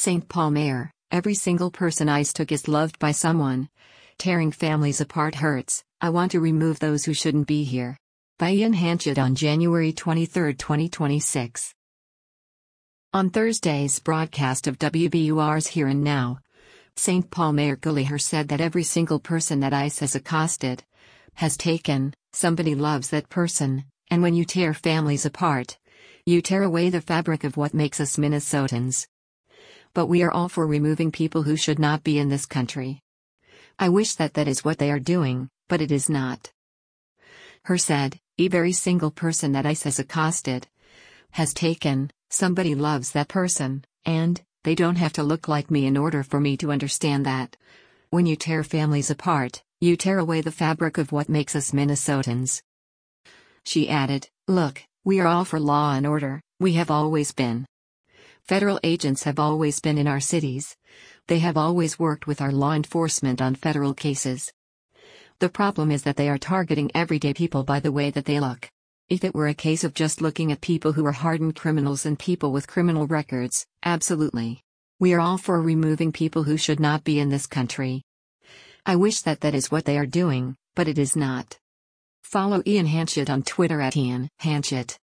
St. Paul Mayor, every single person ICE took is loved by someone. Tearing families apart hurts. I want to remove those who shouldn't be here. By Ian Hanchett on January 23, 2026. On Thursday's broadcast of WBUR's Here and Now, St. Paul Mayor Gulliher said that every single person that ICE has accosted, has taken, somebody loves that person, and when you tear families apart, you tear away the fabric of what makes us Minnesotans. But we are all for removing people who should not be in this country. I wish that is what they are doing, but it is not. Her said, every single person that ICE has accosted, has taken, somebody loves that person, and they don't have to look like me in order for me to understand that. When you tear families apart, you tear away the fabric of what makes us Minnesotans. She added, look, we are all for law and order, we have always been. Federal agents have always been in our cities. They have always worked with our law enforcement on federal cases. The problem is that they are targeting everyday people by the way that they look. If it were a case of just looking at people who are hardened criminals and people with criminal records, absolutely. We are all for removing people who should not be in this country. I wish that is what they are doing, but it is not. Follow Ian Hanchett on Twitter at Ian Hanchett.